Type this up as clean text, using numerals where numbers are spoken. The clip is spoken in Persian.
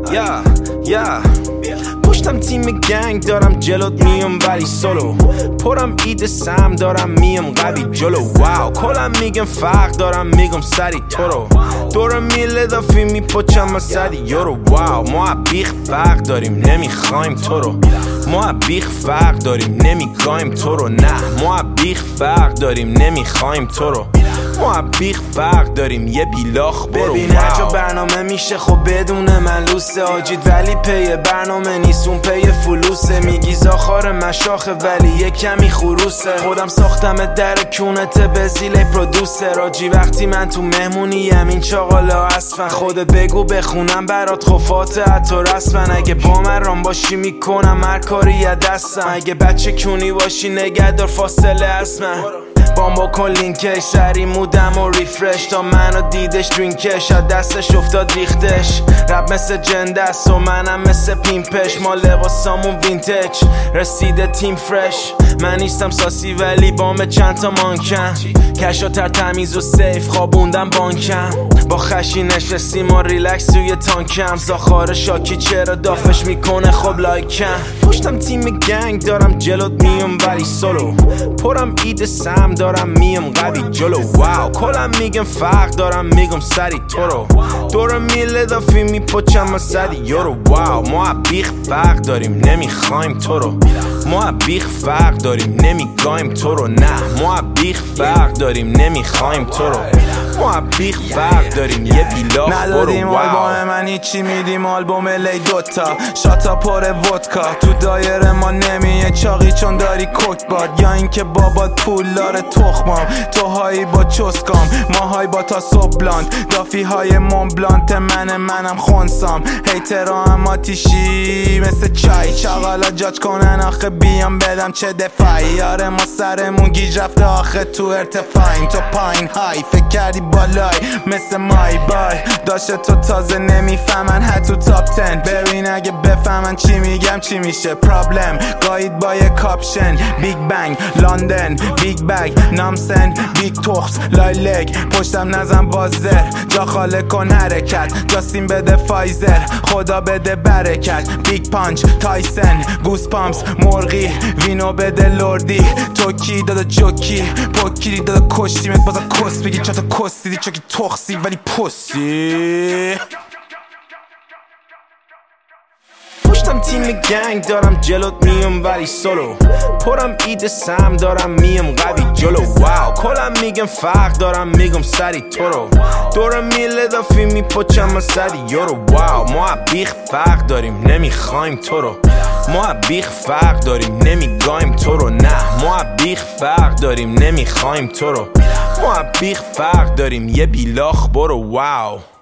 پشتم تیم گنگ دارم جلوت میام ولی سولو پرم اید سم دارم میم قوی جلو واو کلم میگم فرق دارم میگم سری تو رو دورم میل اضافی میپچم از سری یورو واو ما بیخ فرق داریم نمیخوایم تو رو ما بیخ فرق داریم نمیگایم تو رو نه ما بیخ فرق داریم نمیخوایم تو رو ما بیخ فرق داریم یه بیلاخ برو ببین هر جا برنامه میشه خب بدون من لوسه آجید ولی پی برنامه نیستون پی فلوسه میگی زاخار مشاخه ولی یه کمی خروسه خودم ساختم در کونت بزیل پرودوسر آجی وقتی من تو مهمونی این چاقالا اسفن خودت بگو بخونم برات خفات حتی رسمن اگه با من رام باشی میکنم هر کاری یه دستم اگه بچه کونی باشی نگهدار فاصله اسمن بام بکن لینکش سری مودم و ریفرش تا منو دیدش درینکش از دستش افتاد ریختش رب مثل جندست و منم مثل پیمپش ما لباسامون وینتج رسیده تیم فرش من نیستم ساسی ولی بام چند تا مانکن کشا تر تمیز و سیف خوابوندم بانکم با خشی نشستیم و ریلکس توی تانکم زاخار شاکی چرا دافش میکنه خب لایکم پشتم تیم گنگ دارم جلوت میام ولی سولو پرم اید سم دارم میم قوی جلو واو کلم میگم فرق دارم میگم سری تو رو دورم میل اضافی میپچم از سری یورو واو ما بیخ فرق داریم نمیخوایم تو رو ما بیخ فرق داریم نمیگایم تو رو نه ما بیخ فرق داریم نمیخوایم تو رو ما بیخ فرق داریم یه بیلاخ برو ندادیم آلبوم من هیچی میدیم آلبوم لی دوتا شاتا پر ودکا تو دایره ما نمیه چاقی چون داری کوک باد یا اینکه بابات پول داره تخمام تو هایی با چسکام ما های با تا صبح بلاند دافی های مونبلانت منم خونسام هیترا هم آتیشی مثل چای چاقالا جاج کنن آخه بیام بدم چه دفاعی یاره ما سرمون گیج رفته آخه تو ارتفاعیم تو پایین های فکر کردی بالای مثل مای بای داشته تو تازه نمیفهمن حتی تاپ 10 ببین اگه بفهمن چی میگم چی میشه پرابلم گاید با یه کاپشن بیگ بنگ لندن بیگ بگ نامسن بیگ توخس لایلگ پشتم نزن بازر جا خاله کن حرکت جاستین بده فایزر خدا بده برکت بیگ پانچ تایسن گوس پامپس مرغی وینو بده لردی توکی دادا جوکی پوکیری دادا کشتی مت بازا کس بگی چطا کس دیدی چوکی تخسی ولی پسی پشتم تیم گنگ دارم جلوت میام ولی سولو پرم اید سم دارم میم قوی جلو واو کلم میگم فرق دارم میگم سری تو رو دورم میل اضافی میپچم از سری یورو واو ما بیخ فرق داریم نمیخوایم تو رو ما بیخ فرق داریم نمیگایم تو رو نه ما بیخ فرق داریم نمیخوایم تو رو ما بیخ فرق داریم یه بیلاخ برو واو